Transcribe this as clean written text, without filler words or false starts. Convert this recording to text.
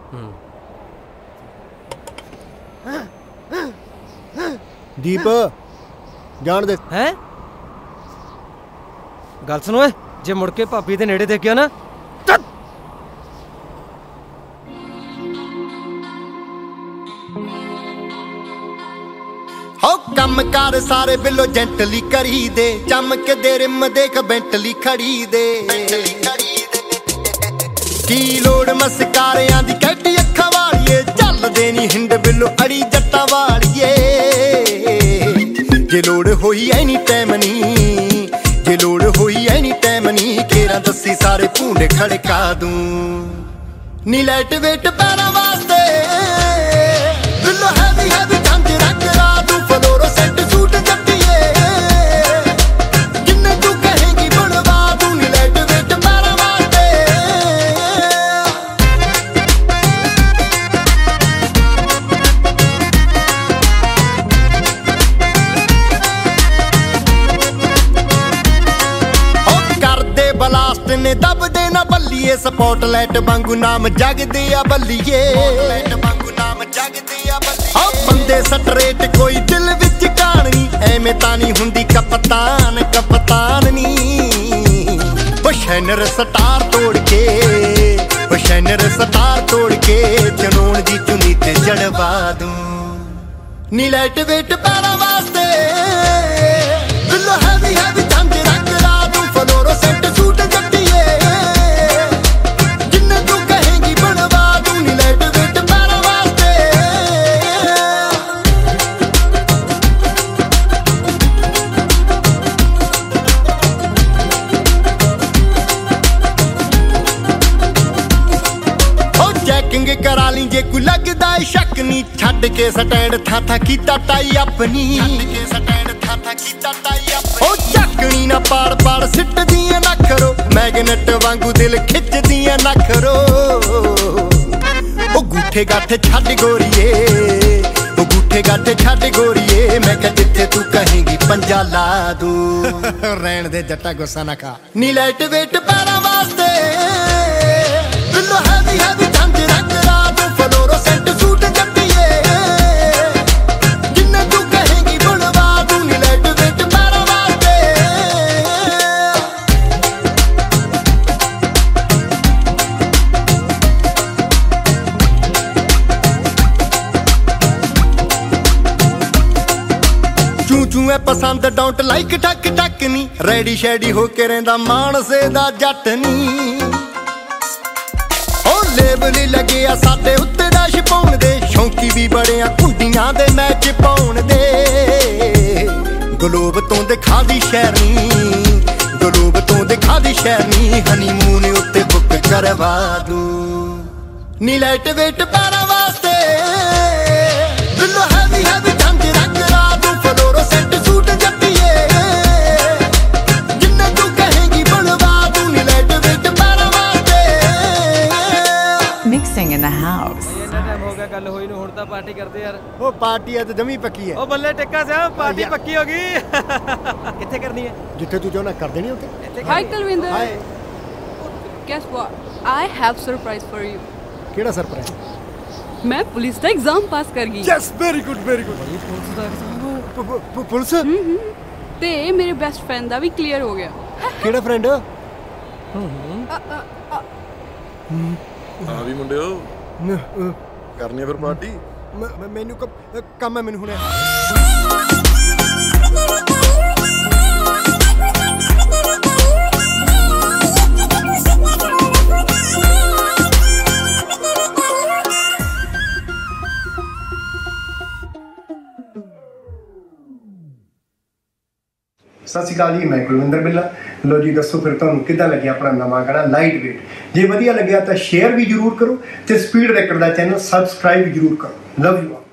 ਦੀਪ ਜਾਣ ਦੇ। ਹੈ ਗੱਲ ਸੁਣੋ ਓਏ, ਜੇ ਮੁੜ ਕੇ ਭਾਬੀ ਦੇ ਨੇੜੇ ਦੇਖਿਆ ਨਾ ਹੋ ਕੰਮ ਕਾਰ ਸਾਰੇ ਬਿੱਲੋ ਜੈਂਟਲੀ ਕਰੀ ਦੇ, ਚਮਕ ਦੇ ਰਿਮ ਦੇਖ ਬੈਂਟਲੀ ਖੜੀ ਦੇ। ਕੀ ਲੋੜ ਮਸਕਾਰਿਆਂ ਦੀ ਕੈਟੀ ਅੱਖਾਂ ਵਾਲੀਏ, ਚੱਲਦੇ ਨੀ ਹਿੰਡ ਬਿੱਲੋ ਅੜੀ ਜੱਟਾਂ ਵਾਲੀਏ। ਜੇ ਲੋੜ ਹੋਈ ਐਨੀ ਟਾਈਮ ਨੀ, ਜੇ ਲੋੜ ਹੋਈ ਐਨੀ ਟਾਈਮ ਨੀ, ਕੇਰਾਂ ਦੱਸੀ ਸਾਰੇ ਭੂੰਡੇ ਖੜਕਾ ਦੂੰ ਨੀ। ਲਾਈਟ ਵੇਟ ਪੈਰਾਂ ਵਾਸਤੇ ਬਿੱਲੋ ਹੈਵੀ ਹੈਵੀ ਝਾਂਜਰਾਂ ਕਰਾ ਦੂੰ। ਫਲੋਰੋਸੈਂਟ ਸੂਟ ਜੱਟੀਏ, ਜਿੰਨੇ ਤੂੰ ਕਹੇਂਗੀ ਬਣਵਾ ਦੂੰ ਨੀ। ਲਾਈਟ ਵੇਟ ਪੈਰਾਂ ਵਾਸਤੇ ਬਲਾਸਟ ਨੇ ਦਬਦੇ ਨਾ ਬੱਲੀਏ, ਸਪੋਟਲਾਈਟ ਵਾਂਗੂ ਨਾਮ ਜਗਦੇ ਆ ਬੱਲੀਏ। ਆ ਬੰਦੇ ਸਟਰੇਟ ਕੋਈ ਦਿਲ ਵਿੱਚ ਕਹਾਣੀ, ਐਵੇਂ ਤਾਂ ਨਹੀਂ ਹੁੰਦੀ ਕਪਤਾਨ ਕਪਤਾਨ ਨੀ। ਬਸ਼ੈਨਰ ਸਟਾਰ ਤੋੜ ਕੇ, ਬਸ਼ੈਨਰ ਸਟਾਰ ਤੋੜ ਕੇ, ਜਨੂਨ ਦੀ ਚੁੰਨੀ ਤੇ ਜੜਵਾ ਦੂੰ ਨੀ। ਲਾਈਟ ਵੇਟ ਪੈਰਾਂ ਵਾਸਤੇ ਬਿੱਲੋ ਹੈਵੀ ਹੈਵੀ ਝਾਂਜਰਾਂ ਕਰਾ ਦੂੰ। ਫਲੋਰੋਸੈਂਟ ਸੂਟ ਜੱਟੀਏ, ਜਿੰਨੇ ਤੂੰ ਕਹੇਂਗੀ ਬਣਵਾ ਦੂੰ ਨੀ। ਲਾਈਟ ਵੇਟ ਪੈਰਾਂ ਵਾਸਤੇ ਹੋ ਚੈਕਿੰਗ ਕਰਾ ਲਈ ਜੇ ਕੋਈ ਲੱਗਦਾ ਸ਼ੱਕ ਨੀ। ਛੱਡ ਕੇ ਸਟੈਂਡ ਥਾਂ ਥਾਂ ਕੀਤਾ ਟਾਈ ਆਪਣੀ, ਉਹ ਚੱਕਣੀ ਨਾ ਪਾੜ ਪਾੜ ਸਿੱਟਦੀਆਂ ਨਾ ਕਰੋ। ਮੈਗਨੇਟ ਵਾਂਗੂ ਦਿਲ ਖਿੱਚਦੀਆਂ ਨਾ ਕਰੋ। ਉਹ ਗੂਠੇ ਗਾਠੇ ਛੱਡ ਗੋਰੀਏ, ਉਹ ਗੂਠੇ ਗਾਠੇ ਛੱਡ ਗੋਰੀਏ। ਮੈਂ ਕਿਹਾ ਜਿੱਥੇ ਤੂੰ ਕਹੇਂਗੀ ਪੰਜਾ ਲਾ ਦੂੰ। ਰਹਿਣ ਦੇ ਜੱਟਾ ਗੁੱਸਾ ਨਾ ਖਾ ਨੀ। ਲਾਈਟ ਵੇਟ ਪੈਰਾਂ ਵਾਸਤੇ ਬਿੱਲੋ ਹੈਵੀ ਹੈਵੀ ਝਾਂਜਰਾਂ ਕਰਾ ਦੂੰ। ਫਲੋਰੋਸੈਂਟ ਸੂਟ ਜੱਟੀਏ, ਜਿੰਨੇ ਤੂੰ ਕਹੇਂਗੀ ਬਣਵਾ ਦੂੰ ਨੀ। ਲਾਈਟ ਵੇਟ ਪੈਰਾਂ ਵਾਸਤੇ ਚੂੰ ਚੂੰ ਐ ਪਸੰਦ ਡੋਂਟ ਲਾਈਕ ਟੱਕ ਟੱਕ ਨੀ। ਰੈਡੀ ਸ਼ੈਡੀ ਹੋ ਕੇ ਰਹਿੰਦਾ ਮਾਨਸੇ ਦਾ ਜੱਟ ਨੀ। ਉਹ ਲੇਬਲ ਹੀ ਲੱਗਿਆ ਸਾਡੇ ਉੱਤੇ ਡੈਸ਼ ਪਾਉਣ ਦੇ, ਸ਼ੌਂਕੀ ਵੀ ਬੜਿਆ ਕੁੰਡੀਆਂ ਦੇ ਮੈਚ ਪਾਉਣ ਦੇ। ਗਲੋਬ ਤੋਂ ਦਿਖਾ ਦੀ ਸ਼ਹਿਰ ਨੀ, ਗਲੋਬ ਤੋਂ ਦਿਖਾ ਦੀ ਸ਼ਹਿਰ ਨੀ। ਹਨੀਮੂਨ ਉੱਤੇ ਬੁੱਕ ਕਰਵਾ ਦੂੰ ਨੀ। ਲਾਈਟ ਵੇਟ ਪੈਰਾਂ ਵਾਸਤੇ ਬਿੱਲੋ ਹੈਵੀ ਹੈਵੀ ਝਾਂਜਰਾਂ ਕਰਾ ਦੂੰ। ਫਲੋਰੋਸੈਂਟ ਸੂਟ ਜੱਟੀਏ, ਜਿੰਨੇ ਤੂੰ ਕਹੇਂਗੀ ਬਣਵਾ ਦੂੰ ਨੀ। ਲਾਈਟ ਵੇਟ ਪੈਰਾਂ ਵਾਸਤੇ Mixing in the house. ਇੰਨਾ ਟਾਈਮ ਹੋ ਗਿਆ ਗੱਲ ਹੋਈ ਨੂੰ, ਹੁਣ ਤਾਂ ਪਾਰਟੀ ਕਰਦੇ ਯਾਰ। ਉਹ ਪਾਰਟੀ ਅੱਜ ਜਮੀ ਪੱਕੀ ਹੈ। ਉਹ ਬੱਲੇ ਟਿੱਕਾ ਸਿਆ, ਪਾਰਟੀ ਪੱਕੀ ਹੋ ਗਈ। ਕਿੱਥੇ ਕਰਨੀ ਹੈ? ਜਿੱਥੇ ਤੂੰ ਚਾਹਣਾ ਕਰ ਦੇਣੀ ਉੱਥੇ। Hi Kalwinder. ਹਾਏ Guess what? I have surprise for you. ਕਿਹੜਾ ਸਰਪ੍ਰਾਈਜ਼? मैं पुलिस का एग्जाम पास कर गई। Yes very good very good. Police ते मेरे बेस्ट फ्रेंड ਦਾ ਵੀ ਕਲੀਅਰ ਹੋ ਗਿਆ। ਕਿਹੜਾ ਫਰੈਂਡ? ਆ ਵੀ ਮੁੰਡਿਓ ਕਰਨੀ ਆ ਫਿਰ ਪਾਰਟੀ। ਮੈਨੂੰ ਕੰਮ ਹੈ, ਮੈਨੂੰ ਹੁਣੇ। ਸਤਿ ਸ਼੍ਰੀ ਅਕਾਲ ਜੀ, ਮੈਂ ਕੁਲਵਿੰਦਰ ਬਿੱਲਾ। ਲੋ ਜੀ ਦੱਸੋ ਫਿਰ ਤੁਹਾਨੂੰ ਕਿੱਦਾਂ ਲੱਗਿਆ ਆਪਣਾ ਨਵਾਂ ਗਾਣਾ ਲਾਈਟ ਵੇਟ। ਜੇ ਵਧੀਆ ਲੱਗਿਆ ਤਾਂ ਸ਼ੇਅਰ ਵੀ ਜ਼ਰੂਰ ਕਰੋ ਤੇ ਸਪੀਡ ਰੈਕਡ ਦਾ ਚੈਨਲ ਸਬਸਕ੍ਰਾਈਬ ਵੀ ਜ਼ਰੂਰ ਕਰੋ। Love you.